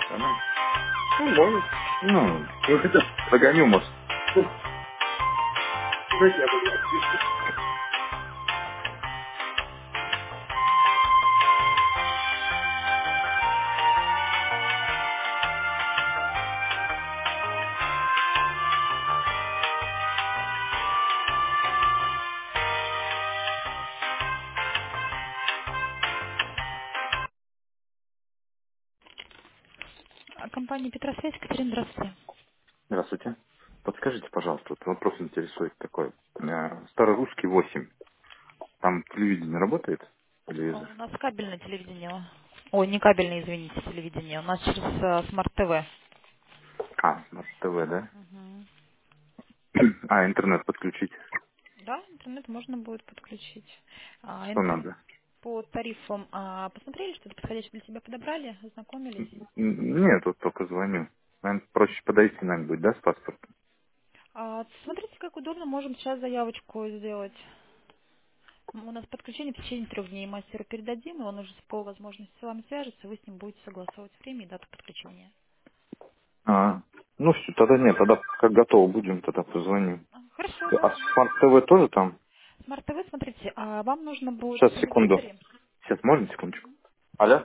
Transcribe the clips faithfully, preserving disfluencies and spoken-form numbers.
Она, ну, может. Ну, вот это прогоню, может. Дайте я поговорю. А, Компания Петросвязь, Катерина, здравствуйте. Здравствуйте. Подскажите, пожалуйста, вот вопрос интересует такой. Э, Старорусский восемь. Там телевидение работает? А, Телевизор? У нас кабельное телевидение. Ой, не кабельное, извините, телевидение. У нас через э, смарт-ТВ. А, Смарт ТВ, да? Мгм. А, интернет подключить. Да, интернет можно будет подключить. А, Что интер- надо? По тарифам а, посмотрели, что-то подходящее для себя подобрали, ознакомились? Н- Нет, тут только звоню. Наверное, проще подойти, наверное, будет, да, с паспортом? А, смотрите, как удобно, можем сейчас заявочку сделать. М, У нас подключение в течение трех дней мастеру передадим, и он уже по возможности с вами свяжется, вы с ним будете согласовывать время и дату подключения. А, ну все, тогда нет, тогда как готово будем, тогда позвоним. А, Хорошо, А да. Смарт ТВ тоже там? Смарт ТВ, смотрите, а вам нужно будет в Сейчас, секунду. телевизоре. Сейчас, можно секундочку? Алло?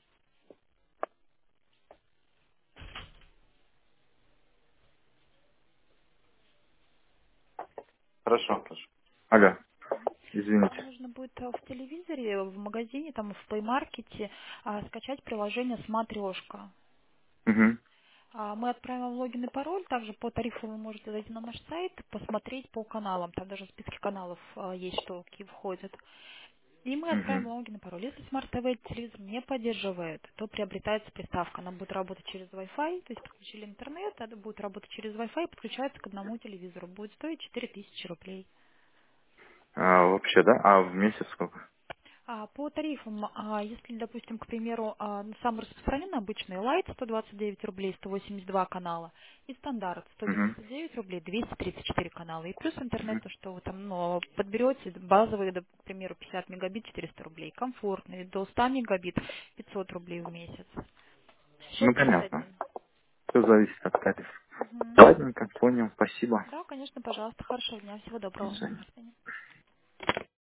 Хорошо, хорошо. Ага, Вам извините. нужно будет э, в телевизоре, в магазине, там в плеймаркете а, скачать приложение «Смотрешка». Угу, А, Мы отправим вам логин и пароль. Также по тарифу вы можете зайти на наш сайт, посмотреть по каналам. Там даже списки каналов а, есть, что какие входят. И мы отправим угу. логин и пароль. Если Smart ти ви телевизор не поддерживает, то приобретается приставка. Она будет работать через Wi-Fi, то есть подключили интернет, она будет работать через Wi-Fi и подключается к одному телевизору. Будет стоить четыре тысячи рублей. А, вообще, да? А в месяц сколько? А, По тарифам, а, если, допустим, к примеру, а, ну, самый распространенный обычный Light сто двадцать девять рублей, сто восемьдесят два канала, и стандарт сто Угу, девяносто девять рублей, двести тридцать четыре канала. И плюс интернет, угу. то, что вы там ну, подберете, базовый, да, к примеру, пятьдесят мегабит, четыреста рублей, комфортный, до ста мегабит, пятьсот рублей в месяц. Ну, шесть тридцать понятно. один. Все зависит от тарифа. Мгм. Ладненько, понял, спасибо. Да, конечно, пожалуйста. Хорошего дня. Всего До доброго. свидания. До свидания.